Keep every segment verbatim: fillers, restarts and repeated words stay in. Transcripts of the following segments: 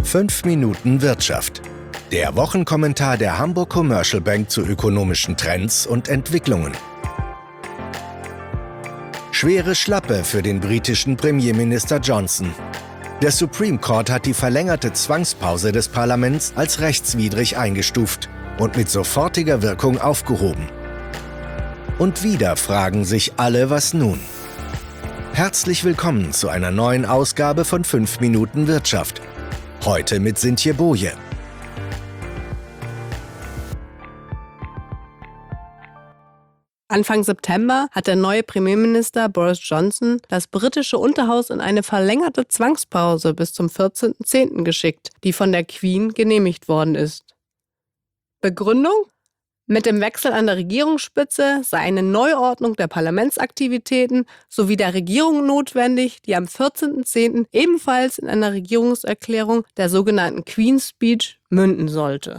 fünf Minuten Wirtschaft. Der Wochenkommentar der Hamburg Commercial Bank zu ökonomischen Trends und Entwicklungen. Schwere Schlappe für den britischen Premierminister Johnson. Der Supreme Court hat die verlängerte Zwangspause des Parlaments als rechtswidrig eingestuft und mit sofortiger Wirkung aufgehoben. Und wieder fragen sich alle, was nun? Herzlich willkommen zu einer neuen Ausgabe von fünf Minuten Wirtschaft. Heute mit Sintje Boje. Anfang September hat der neue Premierminister Boris Johnson das britische Unterhaus in eine verlängerte Zwangspause bis zum vierzehnten zehnten geschickt, die von der Queen genehmigt worden ist. Begründung? Mit dem Wechsel an der Regierungsspitze sei eine Neuordnung der Parlamentsaktivitäten sowie der Regierung notwendig, die am vierzehnten zehnten ebenfalls in einer Regierungserklärung, der sogenannten Queen's Speech, münden sollte.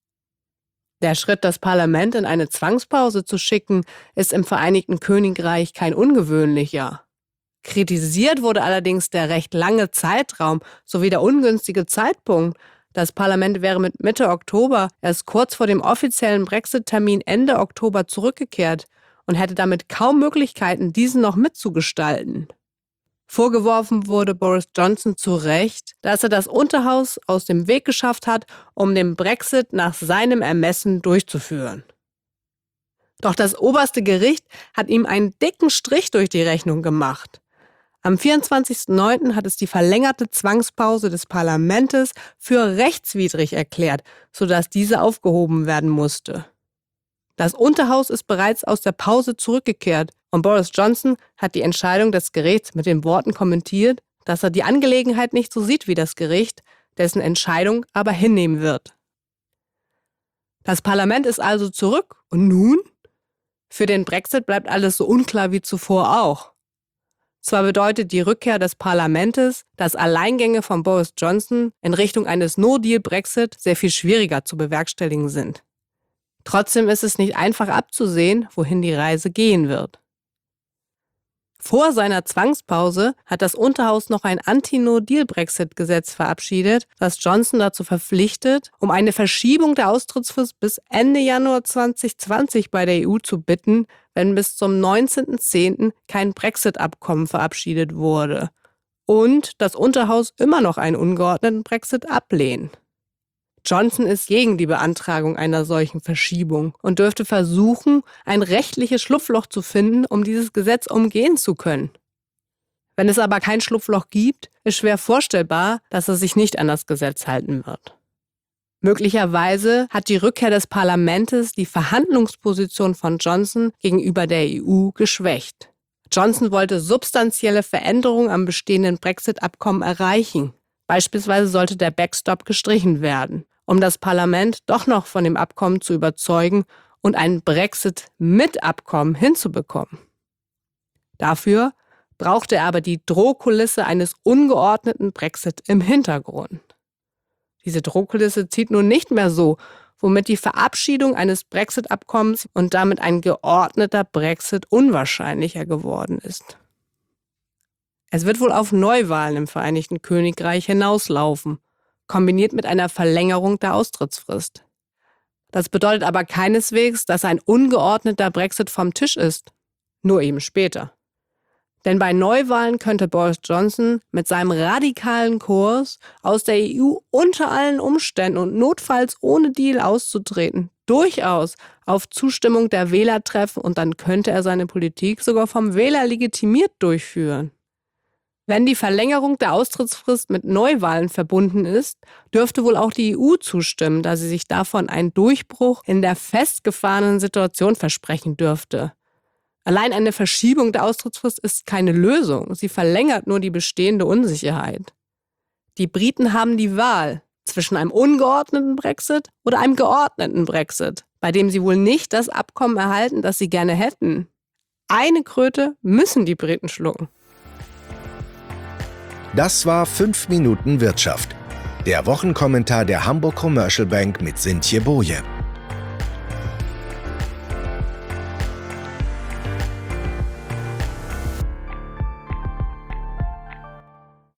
Der Schritt, das Parlament in eine Zwangspause zu schicken, ist im Vereinigten Königreich kein ungewöhnlicher. Kritisiert wurde allerdings der recht lange Zeitraum sowie der ungünstige Zeitpunkt. Das Parlament wäre mit Mitte Oktober erst kurz vor dem offiziellen Brexit-Termin Ende Oktober zurückgekehrt und hätte damit kaum Möglichkeiten, diesen noch mitzugestalten. Vorgeworfen wurde Boris Johnson zu Recht, dass er das Unterhaus aus dem Weg geschafft hat, um den Brexit nach seinem Ermessen durchzuführen. Doch das oberste Gericht hat ihm einen dicken Strich durch die Rechnung gemacht. Am vierundzwanzigsten neunten hat es die verlängerte Zwangspause des Parlaments für rechtswidrig erklärt, sodass diese aufgehoben werden musste. Das Unterhaus ist bereits aus der Pause zurückgekehrt und Boris Johnson hat die Entscheidung des Gerichts mit den Worten kommentiert, dass er die Angelegenheit nicht so sieht wie das Gericht, dessen Entscheidung aber hinnehmen wird. Das Parlament ist also zurück und nun? Für den Brexit bleibt alles so unklar wie zuvor auch. Zwar bedeutet die Rückkehr des Parlaments, dass Alleingänge von Boris Johnson in Richtung eines No-Deal-Brexit sehr viel schwieriger zu bewerkstelligen sind. Trotzdem ist es nicht einfach abzusehen, wohin die Reise gehen wird. Vor seiner Zwangspause hat das Unterhaus noch ein Anti-No-Deal-Brexit-Gesetz verabschiedet, das Johnson dazu verpflichtet, um eine Verschiebung der Austrittsfrist bis Ende Januar zweitausendzwanzig bei der E U zu bitten, wenn bis zum neunzehnten zehnten kein Brexit-Abkommen verabschiedet wurde und das Unterhaus immer noch einen ungeordneten Brexit ablehnt. Johnson ist gegen die Beantragung einer solchen Verschiebung und dürfte versuchen, ein rechtliches Schlupfloch zu finden, um dieses Gesetz umgehen zu können. Wenn es aber kein Schlupfloch gibt, ist schwer vorstellbar, dass er sich nicht an das Gesetz halten wird. Möglicherweise hat die Rückkehr des Parlaments die Verhandlungsposition von Johnson gegenüber der E U geschwächt. Johnson wollte substanzielle Veränderungen am bestehenden Brexit-Abkommen erreichen. Beispielsweise sollte der Backstop gestrichen werden, um das Parlament doch noch von dem Abkommen zu überzeugen und ein Brexit mit Abkommen hinzubekommen. Dafür brauchte er aber die Drohkulisse eines ungeordneten Brexit im Hintergrund. Diese Drohkulisse zieht nun nicht mehr so, womit die Verabschiedung eines Brexit-Abkommens und damit ein geordneter Brexit unwahrscheinlicher geworden ist. Es wird wohl auf Neuwahlen im Vereinigten Königreich hinauslaufen, kombiniert mit einer Verlängerung der Austrittsfrist. Das bedeutet aber keineswegs, dass ein ungeordneter Brexit vom Tisch ist, nur eben später. Denn bei Neuwahlen könnte Boris Johnson mit seinem radikalen Kurs, aus der E U unter allen Umständen und notfalls ohne Deal auszutreten, durchaus auf Zustimmung der Wähler treffen und dann könnte er seine Politik sogar vom Wähler legitimiert durchführen. Wenn die Verlängerung der Austrittsfrist mit Neuwahlen verbunden ist, dürfte wohl auch die E U zustimmen, da sie sich davon einen Durchbruch in der festgefahrenen Situation versprechen dürfte. Allein eine Verschiebung der Austrittsfrist ist keine Lösung, sie verlängert nur die bestehende Unsicherheit. Die Briten haben die Wahl zwischen einem ungeordneten Brexit oder einem geordneten Brexit, bei dem sie wohl nicht das Abkommen erhalten, das sie gerne hätten. Eine Kröte müssen die Briten schlucken. Das war fünf Minuten Wirtschaft. Der Wochenkommentar der Hamburg Commercial Bank mit Sintje Boje.